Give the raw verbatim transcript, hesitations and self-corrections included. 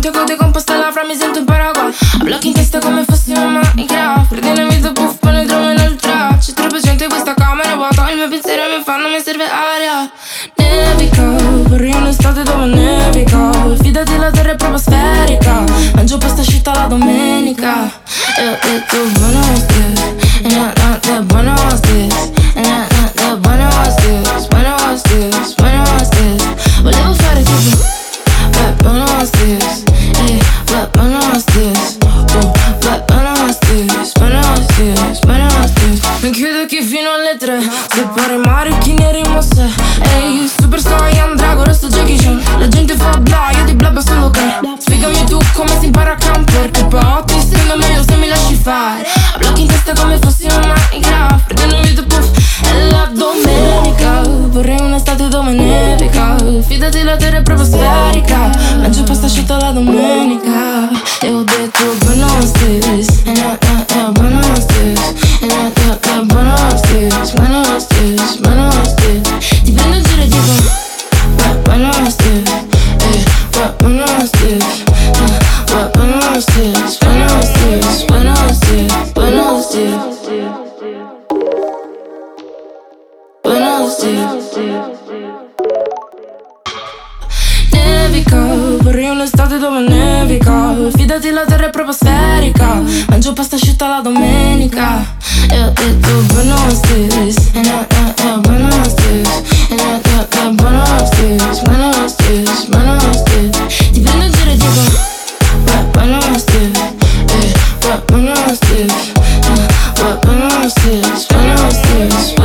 quante code composte la fra mi sento in Paraguay. A blocchi in testa come fossi una Minecraft. Prendi la vita puff, poi ne trovo nel trap. C'è troppa gente in questa camera vuota. Il mio pensiero mi fa, non mi serve aria. Nevica, vorrei un'estate dove nevica. Fidati, la terra è proprio sferica. Mangio pasta asciutta la domenica. E ho detto buonanotte. E na na na buonanotte. E na na na buonanotte. Buonanotte, buonanotte. Volevo fare tipo beh, buonanotte. Eh, beh, buonanotte. Oh, beh, buonanotte. Buonanotte, buonanotte. Mi chiudo qui fino alle tre. Se pare marichini e rimosse. Ehi, superstar Young Drago, resto Jackie Chan. La gente fa bla, io di blabba solo che. Spiegami tu come si impara a camper. Che poi ti stendo meglio se mi lasci fare. A blocchi in testa come fossi una Minecraft. Prendendo il video puff, è la domenica. Vorrei un'estate dove nevica. Fidati, la terra è proprio sferica. Mangio pasta asciutta la domenica. E ho detto buonanotte. E na na na buonanotte. E na na na buonanotte. Buonanotte, buonanotte. Ti prendo in giro e dico buonanotte. Eh, buonanotte. Buonanotte, buonanotte, buonanotte, buonanotte. Nevica, vorrei un'estate dove nevica. Fidati, la terra è proprio sferica. Mangio pasta asciutta la domenica. E ho detto buonanotte. E na na na buonanotte. E na na na buonanotte. Buonanotte, buonanotte. Ti prendo in giro e dico buonanotte. Eh, buonanotte. Buonanotte, buonanotte.